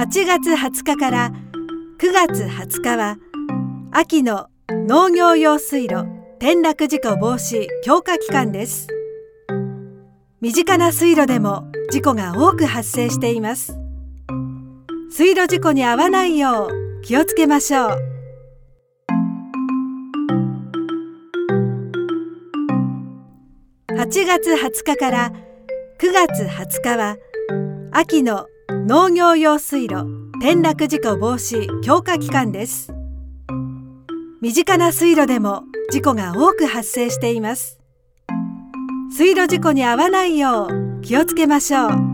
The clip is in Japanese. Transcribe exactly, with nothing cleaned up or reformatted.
はちがつはつかからくがつはつかは秋の農業用水路転落事故防止強化期間です。身近な水路でも事故が多く発生しています。水路事故に遭わないよう気をつけましょう。はちがつはつかからくがつはつかは秋の農業用水路転落事故防止強化期間です。身近な水路でも事故が多く発生しています。水路事故に遭わないよう気をつけましょう。